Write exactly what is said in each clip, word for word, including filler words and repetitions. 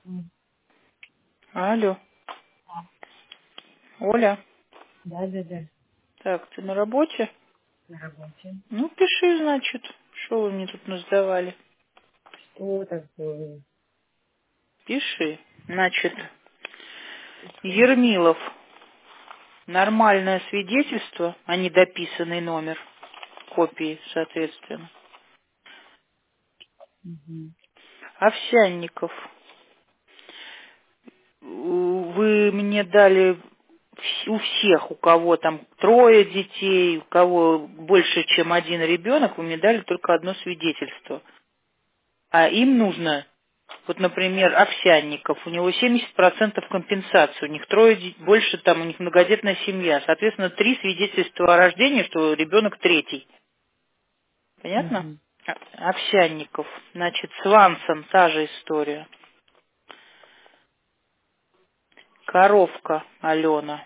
М, Алло, Оля, Да, да, да, так, ты на работе? на работе. Ну, пиши, значит, что вы мне тут насдавали. Что такое? Пиши. Значит, Пишу. Ермилов, нормальное свидетельство, а не дописанный номер, копии, соответственно. Мгм. Овсянников, вы мне дали вс- у всех, у кого там трое детей, у кого больше, чем один ребенок, вы мне дали только одно свидетельство. А им нужно, вот, например, Овсянников, у него семьдесят процентов компенсации, у них трое, де- больше там, у них многодетная семья, соответственно, три свидетельства о рождении, что ребенок третий. Понятно? Мгм. А- Овсянников, значит, Свансон, та же история. Коровка Алена.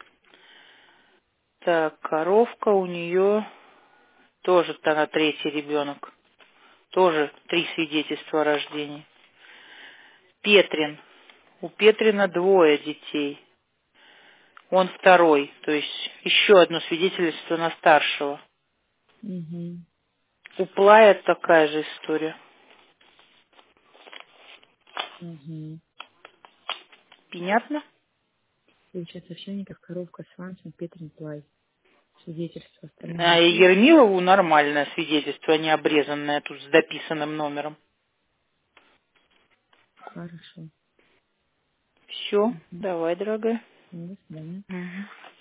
Так, коровка у нее тоже она третий ребенок. Тоже три свидетельства о рождении. Петрин. У Петрина двое детей. Он второй, то есть еще одно свидетельство на старшего. Мгм. У Плая такая же история. Мгм. Понятно? Получается, Овсянников, Коровка, Свансон, Петрин, Плай. Свидетельство. Остальные А какие? Ермилову нормальное свидетельство, а не обрезанное тут с дописанным номером. Хорошо. Все, Мгм. давай, дорогая. Ну, до свидания. Мгм.